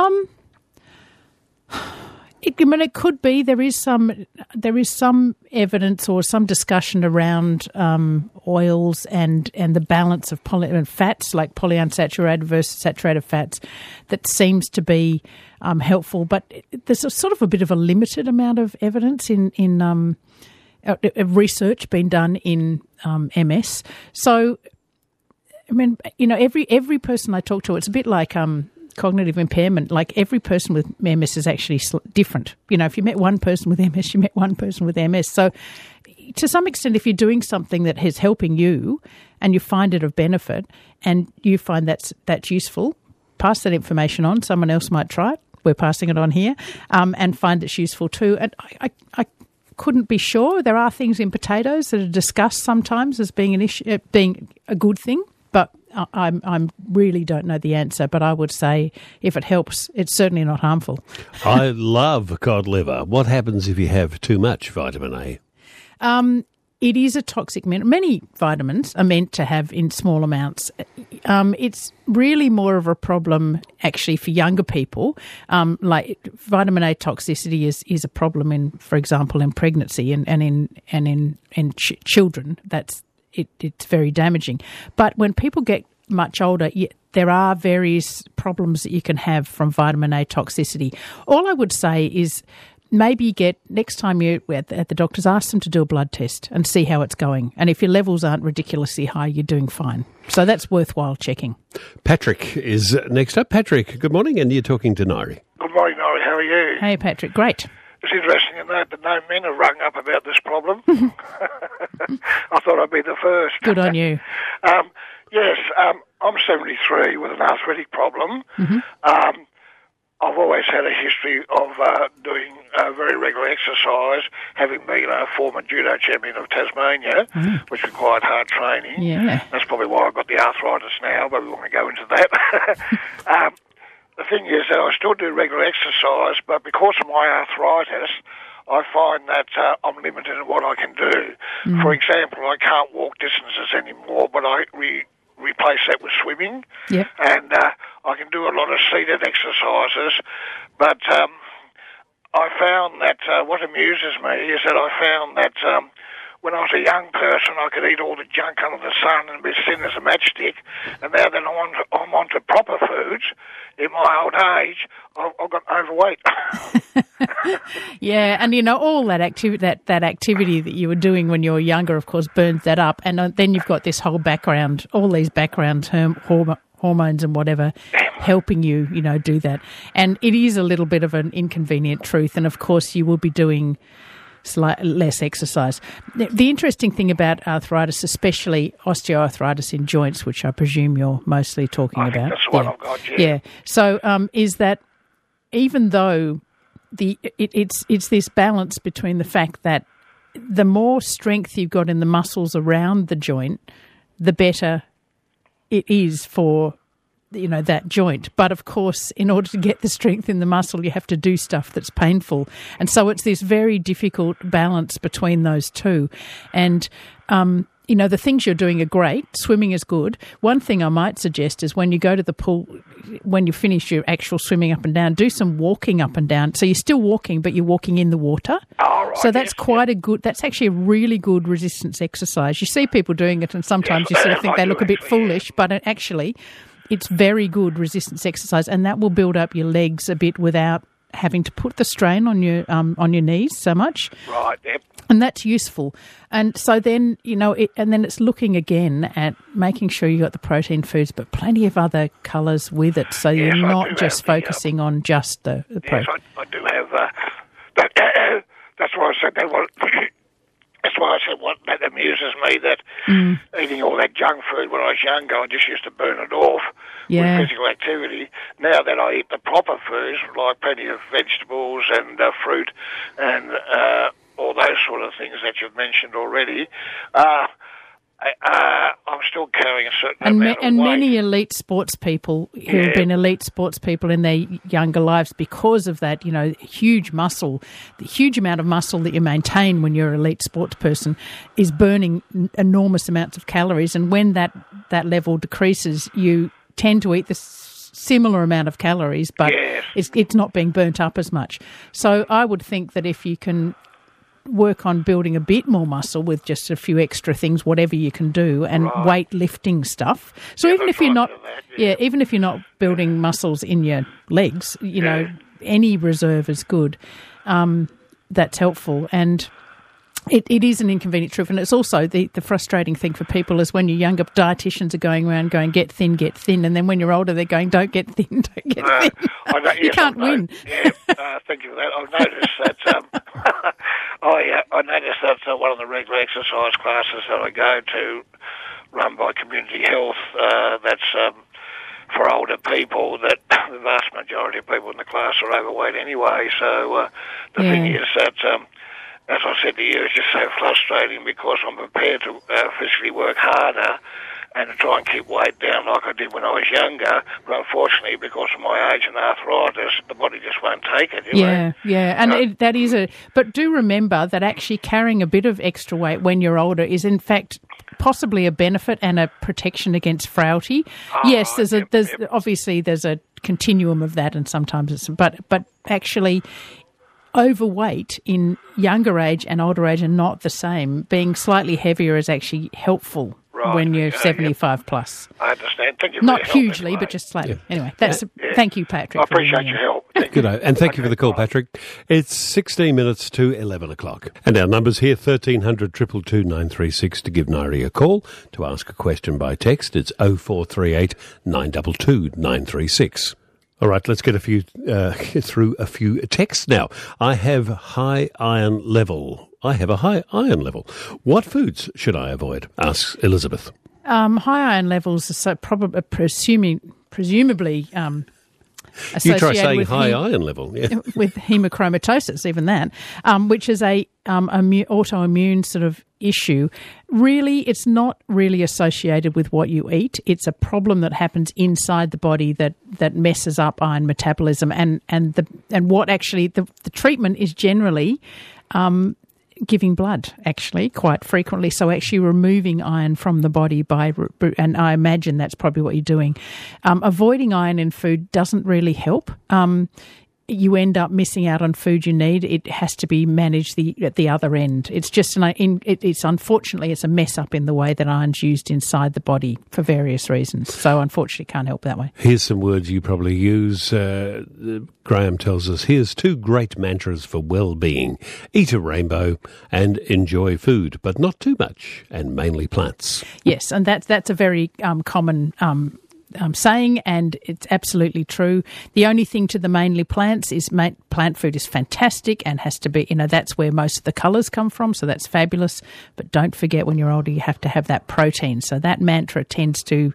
Speaker 2: It could be. There is some evidence or some discussion around oils and the balance of fats, like polyunsaturated versus saturated fats, that seems to be helpful. But there's sort of a bit of a limited amount of evidence in research being done in MS. So, every person I talk to, it's a bit like cognitive impairment. Like every person with MS is actually different. If you met one person with MS, you met one person with MS. So to some extent, if you're doing something that is helping you and you find it of benefit and you find that's useful, pass that information on. Someone else might try it. We're passing it on here and find it's useful too. And I couldn't be sure. There are things in potatoes that are discussed sometimes as being an issue, being a good thing. But I really don't know the answer, but I would say if it helps, it's certainly not harmful.
Speaker 1: I love cod liver. What happens if you have too much vitamin A?
Speaker 2: It is a toxic mineral. Many vitamins are meant to have in small amounts. it's really more of a problem actually for younger people. Like vitamin A toxicity is a problem in, for example, in pregnancy and in children. It's very damaging. But when people get much older, there are various problems that you can have from vitamin A toxicity. All I would say is maybe next time you're at the doctor's, ask them to do a blood test and see how it's going. And if your levels aren't ridiculously high, you're doing fine. So that's worthwhile checking.
Speaker 1: Patrick is next up. Patrick, good morning, and you're talking to Nairi.
Speaker 6: Good morning, Nairi. How are you?
Speaker 2: Hey, Patrick. Great.
Speaker 6: It's interesting to note that no men have rung up about this problem. I thought I'd be the first.
Speaker 2: Good on you.
Speaker 6: Yes, I'm 73 with an arthritic problem.
Speaker 2: Mm-hmm.
Speaker 6: I've always had a history of doing very regular exercise, having been a former judo champion of Tasmania, which required hard training.
Speaker 2: Yeah.
Speaker 6: That's probably why I've got the arthritis now, but we won't go into that. The thing is that I still do regular exercise, but because of my arthritis, I find that I'm limited in what I can do. Mm. For example, I can't walk distances anymore, but I replace that with swimming.
Speaker 2: Yep.
Speaker 6: And I can do a lot of seated exercises, but I found that what amuses me is that I found that when I was a young person, I could eat all the junk under the sun and be thin as a matchstick. And now that I'm onto proper foods, in my old age, I've got overweight.
Speaker 2: Yeah, and all that activity that you were doing when you were younger, of course, burns that up. And then you've got this whole background, all these background hormones and whatever helping you, do that. And it is a little bit of an inconvenient truth. And of course, you will be doing less exercise. The interesting thing about arthritis, especially osteoarthritis in joints, which I presume you're mostly talking about.
Speaker 6: That's what I've got,
Speaker 2: yeah. So is that even though it's this balance between the fact that the more strength you've got in the muscles around the joint, the better it is for that joint. But of course, in order to get the strength in the muscle, you have to do stuff that's painful. And so it's this very difficult balance between those two. And, the things you're doing are great. Swimming is good. One thing I might suggest is when you go to the pool, when you finish your actual swimming up and down, do some walking up and down. So you're still walking, but you're walking in the water.
Speaker 6: Oh, right,
Speaker 2: so that's that's actually a really good resistance exercise. You see people doing it and sometimes you sort of think they look a bit foolish, but actually it's very good resistance exercise, and that will build up your legs a bit without having to put the strain on your knees so much.
Speaker 6: Right, yep.
Speaker 2: And that's useful. And so then, and then it's looking again at making sure you got the protein foods, but plenty of other colours with it, so you're not just focusing on just the protein.
Speaker 6: Yes, I do have that's why I said that. That's why I said what that amuses me, that eating all that junk food when I was younger, I just used to burn it off with physical activity. Now that I eat the proper foods, like plenty of vegetables and fruit and all those sort of things that you've mentioned already, I'm still carrying a certain amount of weight.
Speaker 2: And many elite sports people who have been elite sports people in their younger lives, because of that, huge muscle, the huge amount of muscle that you maintain when you're an elite sports person is burning enormous amounts of calories. And when that level decreases, you tend to eat the similar amount of calories, but it's not being burnt up as much. So I would think that if you can work on building a bit more muscle with just a few extra things, whatever you can do, and weightlifting stuff. So even if you're not, even if you're not building muscles in your legs, any reserve is good. That's helpful, and it is an inconvenient truth. And it's also the frustrating thing for people is when you're younger, dietitians are going around going, get thin, and then when you're older, they're going, don't get thin, don't get thin. You can't win.
Speaker 6: Thank you for that. I've noticed that. I noticed that one of the regular exercise classes that I go to, run by Community Health, that's for older people, that the vast majority of people in the class are overweight anyway. So the thing is that, as I said to you, it's just so frustrating because I'm prepared to physically work harder and to try and keep weight down like I did when I was younger. But unfortunately, because of my age and arthritis, the body just won't take it.
Speaker 2: And that is but do remember that actually carrying a bit of extra weight when you're older is in fact possibly a benefit and a protection against frailty. Yes, there's obviously there's a continuum of that, and sometimes it's but actually overweight in younger age and older age are not the same. Being slightly heavier is actually helpful when you're 75 plus.
Speaker 6: I understand. Thank you.
Speaker 2: Not hugely, but just slightly. Yeah. Anyway, thank you, Patrick.
Speaker 6: I appreciate your help.
Speaker 1: Good day, and thank you for the call, Patrick. It's 16 minutes to 11 o'clock. And our numbers here, 1300 222 936 to give Nairi a call. To ask a question by text, it's 0438 922 936. All right, let's get through a few texts now. I have a high iron level. What foods should I avoid? Asks Elizabeth.
Speaker 2: High iron levels are so presumably associated
Speaker 1: you try saying
Speaker 2: with
Speaker 1: high iron level,
Speaker 2: with hemochromatosis, even that, which is a autoimmune sort of issue. Really, it's not really associated with what you eat. It's a problem that happens inside the body that messes up iron metabolism, and what actually the treatment is generally giving blood, actually, quite frequently. So actually removing iron from the body and I imagine that's probably what you're doing. Avoiding iron in food doesn't really help. You end up missing out on food you need. It has to be managed at the other end. It's just unfortunately it's a mess up in the way that iron's used inside the body for various reasons. So unfortunately can't help that way.
Speaker 1: Here's some words you probably use. Graham tells us, here's 2 great mantras for well-being. Eat a rainbow and enjoy food, but not too much, and mainly plants.
Speaker 2: Yes, and that's a very common saying, and it's absolutely true. The only thing to the mainly plants is plant food is fantastic and has to be, that's where most of the colours come from, so that's fabulous. But don't forget, when you're older, you have to have that protein. So that mantra tends to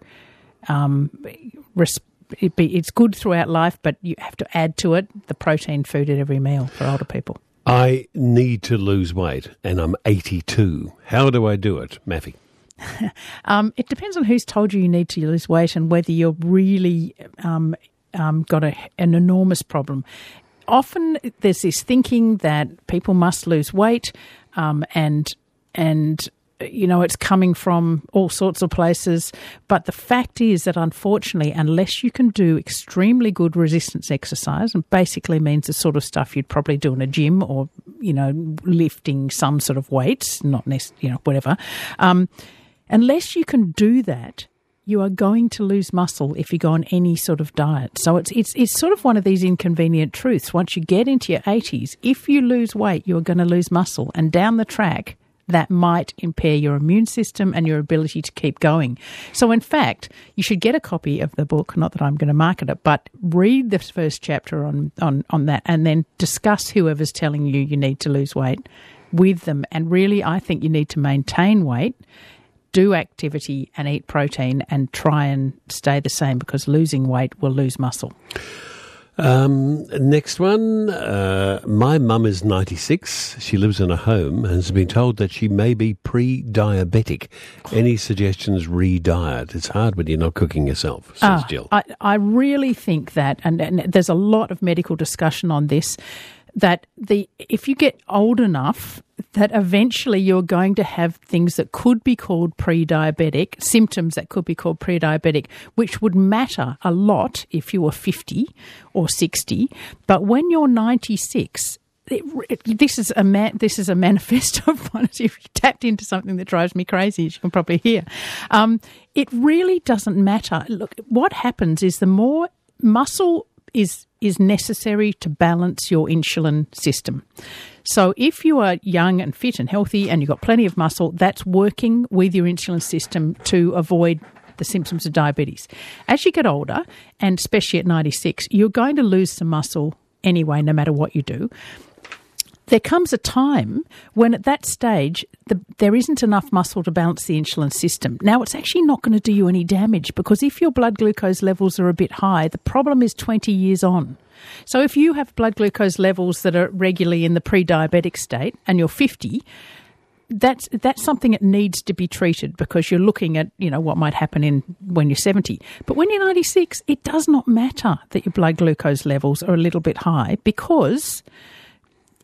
Speaker 2: it's good throughout life, but you have to add to it the protein food at every meal for older people.
Speaker 1: I need to lose weight, and I'm 82. How do I do it, Maffy?
Speaker 2: It depends on who's told you need to lose weight and whether you're really got an enormous problem. Often there's this thinking that people must lose weight, and it's coming from all sorts of places. But the fact is that, unfortunately, unless you can do extremely good resistance exercise, and basically means the sort of stuff you'd probably do in a gym or, lifting some sort of weights, not necessarily, whatever. Unless you can do that, you are going to lose muscle if you go on any sort of diet. So it's sort of one of these inconvenient truths. Once you get into your 80s, if you lose weight, you're going to lose muscle. And down the track, that might impair your immune system and your ability to keep going. So, in fact, you should get a copy of the book, not that I'm going to market it, but read the first chapter on that and then discuss whoever's telling you need to lose weight with them. And really, I think you need to maintain weight, do activity and eat protein and try and stay the same, because losing weight will lose muscle.
Speaker 1: Next one. My mum is 96. She lives in a home and has been told that she may be pre-diabetic. Any suggestions re-diet? It's hard when you're not cooking yourself, says Jill.
Speaker 2: I really think that, and there's a lot of medical discussion on this, that if you get old enough, that eventually you're going to have things that could be called pre-diabetic, symptoms that could be called pre-diabetic, which would matter a lot if you were 50 or 60. But when you're 96, this is a manifesto of one. You've tapped into something that drives me crazy, as you can probably hear. It really doesn't matter. Look, what happens is the more muscle is necessary to balance your insulin system. So if you are young and fit and healthy and you've got plenty of muscle, that's working with your insulin system to avoid the symptoms of diabetes. As you get older, and especially at 96, you're going to lose some muscle anyway, no matter what you do. There comes a time when at that stage there isn't enough muscle to balance the insulin system. Now, it's actually not going to do you any damage, because if your blood glucose levels are a bit high, the problem is 20 years on. So if you have blood glucose levels that are regularly in the pre-diabetic state and you're 50, that's something that needs to be treated, because you're looking at, what might happen when you're 70. But when you're 96, it does not matter that your blood glucose levels are a little bit high, because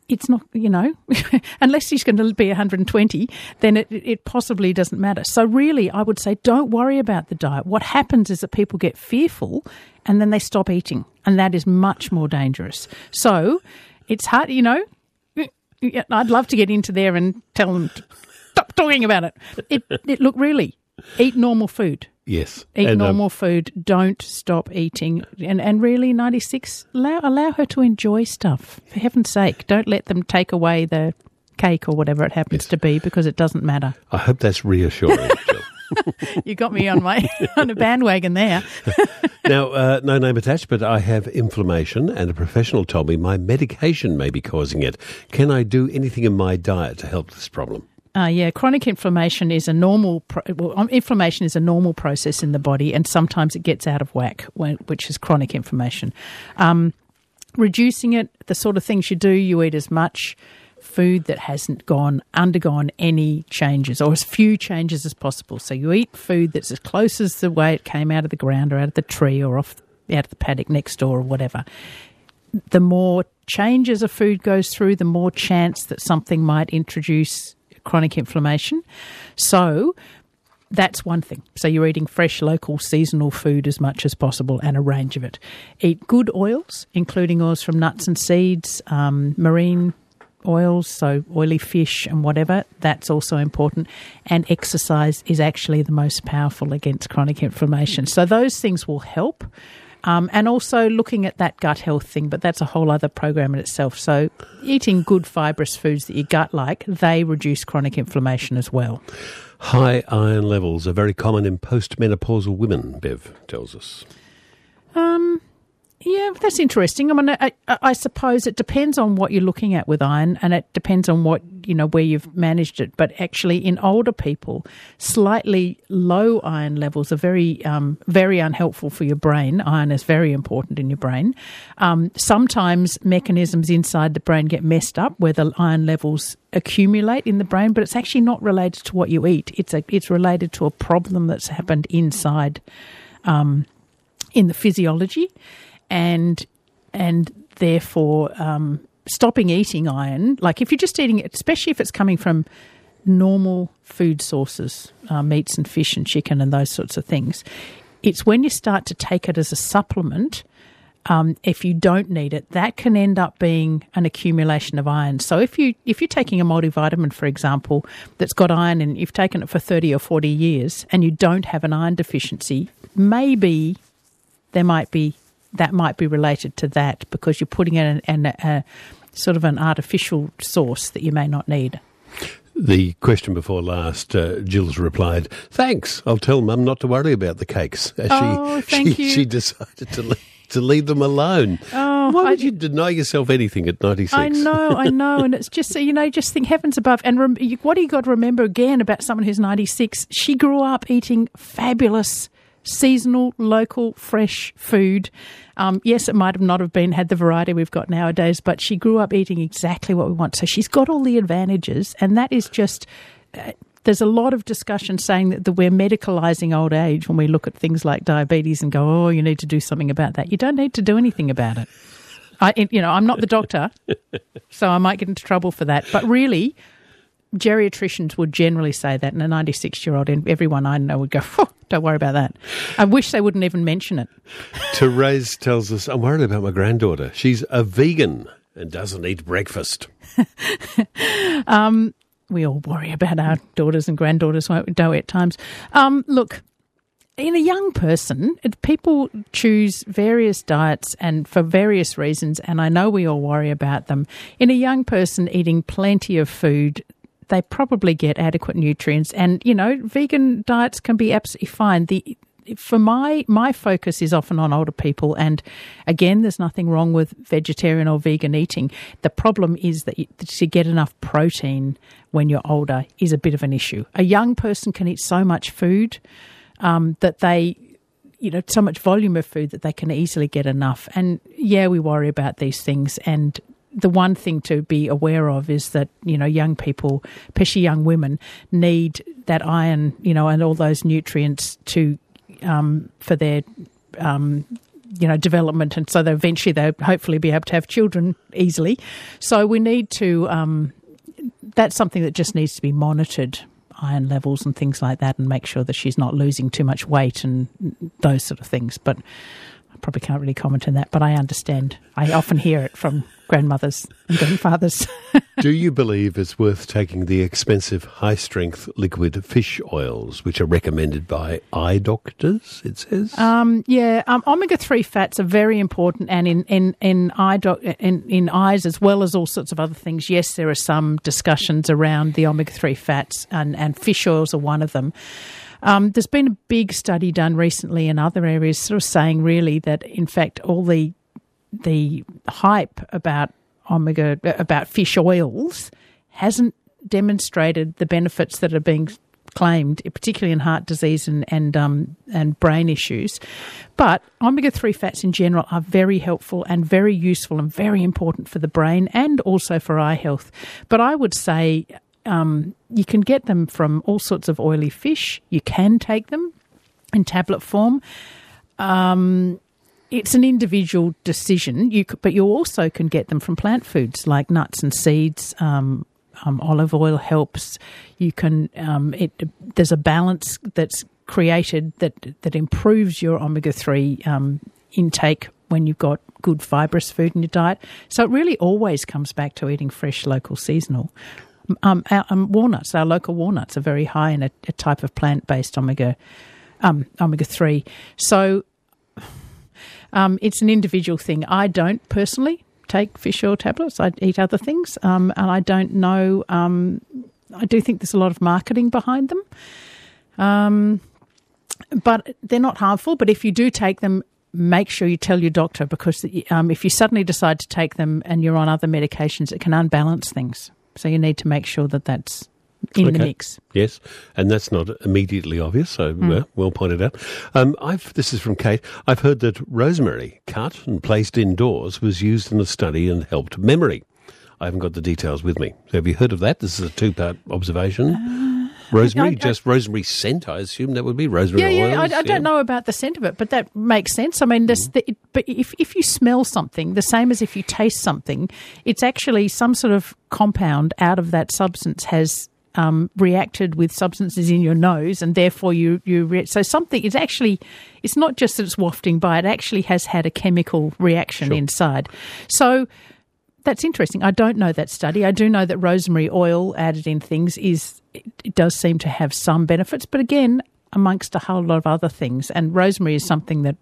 Speaker 2: it's not, unless he's going to be 120, then it possibly doesn't matter. So really, I would say don't worry about the diet. What happens is that people get fearful and then they stop eating, and that is much more dangerous. So it's hard, I'd love to get into there and tell them, stop talking about it. Look, really, eat normal food.
Speaker 1: Yes.
Speaker 2: Eat normal food. Don't stop eating. And really, 96, allow her to enjoy stuff. For heaven's sake, don't let them take away the cake or whatever it happens to be, because it doesn't matter.
Speaker 1: I hope that's reassuring, Jill.
Speaker 2: You got me on a bandwagon there.
Speaker 1: Now, no name attached, but I have inflammation, and a professional told me my medication may be causing it. Can I do anything in my diet to help this problem?
Speaker 2: Chronic inflammation is a normal. Inflammation is a normal process in the body, and sometimes it gets out of whack, which is chronic inflammation. Reducing it, the sort of things you do, you eat as much food that hasn't undergone any changes, or as few changes as possible. So you eat food that's as close as the way it came out of the ground, or out of the tree, or out of the paddock next door, or whatever. The more changes a food goes through, the more chance that something might introduce chronic inflammation. So that's one thing. So you're eating fresh, local, seasonal food as much as possible, and a range of it. Eat good oils, including oils from nuts and seeds, marine oils, so oily fish and whatever. That's also important. And exercise is actually the most powerful against chronic inflammation. So those things will help. And also looking at that gut health thing, but that's a whole other program in itself. So eating good fibrous foods that your gut like, they reduce chronic inflammation as well.
Speaker 1: High iron levels are very common in postmenopausal women, Bev tells us.
Speaker 2: Yeah, that's interesting. I mean, I suppose it depends on what you're looking at with iron, and it depends on what, where you've managed it. But actually, in older people, slightly low iron levels are very, very unhelpful for your brain. Iron is very important in your brain. Sometimes mechanisms inside the brain get messed up where the iron levels accumulate in the brain, but it's actually not related to what you eat. It's related to a problem that's happened inside, in the physiology. And therefore, stopping eating iron, like if you're just eating it, especially if it's coming from normal food sources, meats and fish and chicken and those sorts of things, it's when you start to take it as a supplement, if you don't need it, that can end up being an accumulation of iron. So if you're taking a multivitamin, for example, that's got iron and you've taken it for 30 or 40 years and you don't have an iron deficiency, maybe that might be related to that, because you're putting in a sort of an artificial source that you may not need.
Speaker 1: The question before last, Jill's replied, "Thanks, I'll tell Mum not to worry about the cakes."
Speaker 2: Thank you.
Speaker 1: She decided to leave them alone. Why would you deny yourself anything at 96?
Speaker 2: I know, and it's just, just think heavens above. And what do you got to remember again about someone who's 96? She grew up eating fabulous seasonal, local, fresh food. Yes, it might have not have had the variety we've got nowadays, but she grew up eating exactly what we want. So she's got all the advantages, and that is just... there's a lot of discussion saying that we're medicalising old age when we look at things like diabetes and go, you need to do something about that. You don't need to do anything about it. I'm not the doctor, so I might get into trouble for that. But really, geriatricians would generally say that, and a 96-year-old, and everyone I know would go, don't worry about that. I wish they wouldn't even mention it.
Speaker 1: Therese tells us, I'm worried about my granddaughter. She's a vegan and doesn't eat breakfast.
Speaker 2: We all worry about our daughters and granddaughters, won't we, at times. Look, in a young person, people choose various diets and for various reasons, and I know we all worry about them. In a young person eating plenty of food, they probably get adequate nutrients, and vegan diets can be absolutely fine. For my focus is often on older people, and again, there's nothing wrong with vegetarian or vegan eating. The problem is that to get enough protein when you're older is a bit of an issue. A young person can eat so much food that they, so much volume of food that they can easily get enough. And yeah, we worry about these things, and the one thing to be aware of is that, young people, especially young women, need that iron, and all those nutrients to for their development, and so eventually they'll hopefully be able to have children easily. So we need to, that's something that just needs to be monitored, iron levels and things like that, and make sure that she's not losing too much weight and those sort of things. But I probably can't really comment on that, but I understand. I often hear it from grandmothers and grandfathers.
Speaker 1: Do you believe it's worth taking the expensive high-strength liquid fish oils, which are recommended by eye doctors, it says?
Speaker 2: Omega-3 fats are very important, and in eyes as well as all sorts of other things. Yes, there are some discussions around the omega-3 fats, and fish oils are one of them. There's been a big study done recently in other areas sort of saying really that, in fact, all the hype about fish oils hasn't demonstrated the benefits that are being claimed, particularly in heart disease and brain issues. But omega-3 fats in general are very helpful and very useful and very important for the brain and also for eye health. But I would say you can get them from all sorts of oily fish. You can take them in tablet form. It's an individual decision, but you also can get them from plant foods like nuts and seeds. Olive oil helps. You can. There's a balance that's created that improves your omega-3 intake when you've got good fibrous food in your diet. So it really always comes back to eating fresh, local, seasonal. Walnuts, our local walnuts, are very high in a type of plant-based omega-3. So it's an individual thing. I don't personally take fish oil tablets. I eat other things, and I don't know. I do think there's a lot of marketing behind them, but they're not harmful. But if you do take them, make sure you tell your doctor, because if you suddenly decide to take them and you're on other medications, it can unbalance things. So you need to make sure that that's in the mix.
Speaker 1: Yes, and that's not immediately obvious, so well pointed out. This is from Kate. I've heard that rosemary cut and placed indoors was used in a study and helped memory. I haven't got the details with me. So have you heard of that? This is a two-part observation. Rosemary, just rosemary scent, I assume that would be rosemary oils.
Speaker 2: I don't know about the scent of it, but that makes sense. I mean, but if you smell something, the same as if you taste something, it's actually some sort of compound out of that substance has reacted with substances in your nose, and therefore so something is actually, it's not just that it's wafting by, it actually has had a chemical reaction inside. So that's interesting. I don't know that study. I do know that rosemary oil added in things it does seem to have some benefits, but again, amongst a whole lot of other things. And rosemary is something that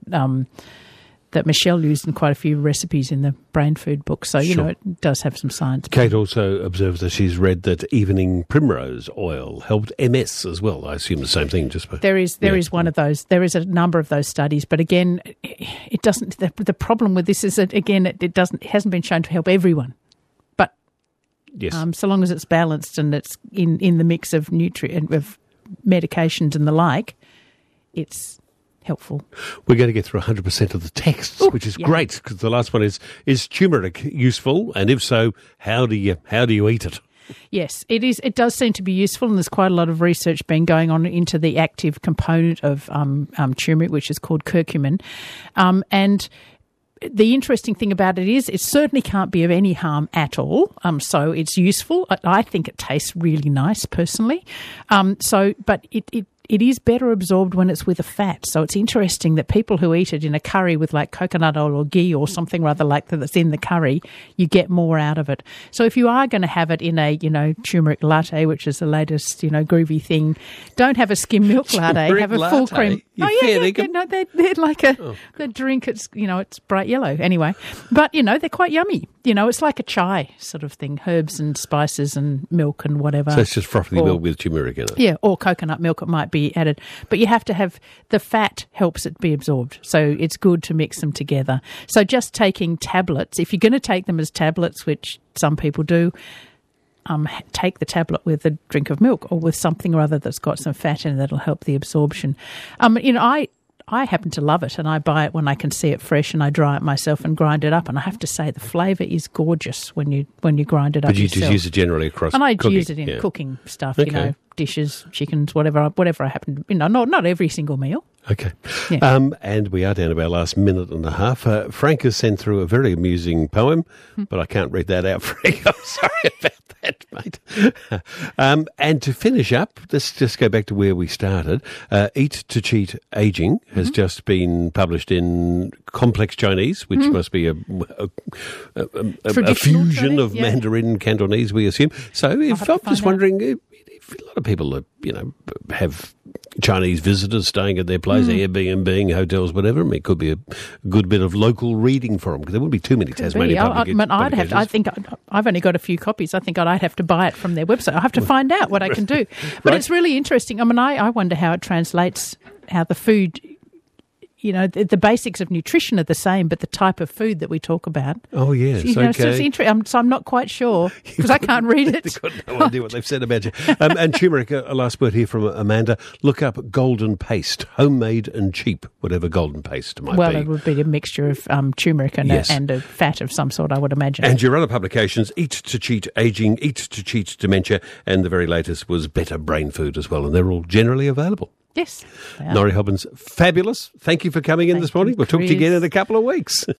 Speaker 2: that Michelle used in quite a few recipes in the Brain Food book. So, it does have some science.
Speaker 1: Kate also observes that she's read that evening primrose oil helped MS as well. I assume the same thing.
Speaker 2: There is one of those. There is a number of those studies, but again, it doesn't. The problem with this is that again, it hasn't been shown to help everyone. But
Speaker 1: yes,
Speaker 2: so long as it's balanced and it's in the mix of of medications and the like, it's helpful.
Speaker 1: We're going to get through 100% of the texts, which is great, because the last one is turmeric useful, and if so, how do you eat it?
Speaker 2: Yes, it is. It does seem to be useful, and there's quite a lot of research been going on into the active component of turmeric, which is called curcumin, and the interesting thing about it is it certainly can't be of any harm at all. So it's useful. I think it tastes really nice personally. But it is better absorbed when it's with a fat. So it's interesting that people who eat it in a curry with like coconut oil or ghee or something rather like that that's in the curry, you get more out of it. So if you are going to have it in a, turmeric latte, which is the latest, groovy thing, don't have a skim milk latte. Have a full cream. They're like the drink. It's, it's bright yellow anyway. But, they're quite yummy. It's like a chai sort of thing, herbs and spices and milk and whatever.
Speaker 1: So it's just frothy milk with turmeric in it.
Speaker 2: Yeah, or coconut milk, it might be added. But you have to have the fat helps it be absorbed. So it's good to mix them together. So just taking tablets, if you're going to take them as tablets, which some people do, take the tablet with a drink of milk or with something or other that's got some fat in it that'll help the absorption. I happen to love it, and I buy it when I can see it fresh, and I dry it myself and grind it up. And I have to say, the flavour is gorgeous when you grind it up.
Speaker 1: But you just use it generally across
Speaker 2: and
Speaker 1: cooking.
Speaker 2: I use it in cooking stuff, dishes, chickens, whatever I happen to, not every single meal.
Speaker 1: Okay.
Speaker 2: Yeah.
Speaker 1: And we are down to our last minute and a half. Frank has sent through a very amusing poem, but I can't read that out, Frank. I'm sorry about that, mate. And to finish up, let's just go back to where we started. Eat to Cheat Aging has just been published in Complex Chinese, which must be a fusion
Speaker 2: Chinese,
Speaker 1: of Mandarin Cantonese, we assume. So if I'm just wondering, if a lot of people, have Chinese visitors staying at their place, Airbnb, hotels, whatever. I mean, it could be a good bit of local reading for them, because there wouldn't be too many Tasmanian publications.
Speaker 2: I think I've only got a few copies. I think I'd have to buy it from their website. I have to find out what I can do. But it's really interesting. I mean, I wonder how it translates, how the food, the basics of nutrition are the same, but the type of food that we talk about.
Speaker 1: Oh, yes,
Speaker 2: So it's interesting. So I'm not quite sure, because I can't read it.
Speaker 1: They've got no idea what they've said about you. And turmeric, a last word here from Amanda. Look up golden paste, homemade and cheap, whatever golden paste might be.
Speaker 2: Well, it would be a mixture of turmeric and a fat of some sort, I would imagine.
Speaker 1: And your other publications, Eat to Cheat Aging, Eat to Cheat Dementia, and the very latest was Better Brain Food as well, and they're all generally available.
Speaker 2: Yes.
Speaker 1: Norrie Hobbins, fabulous. Thank you for coming in this morning. We'll talk to you again in a couple of weeks.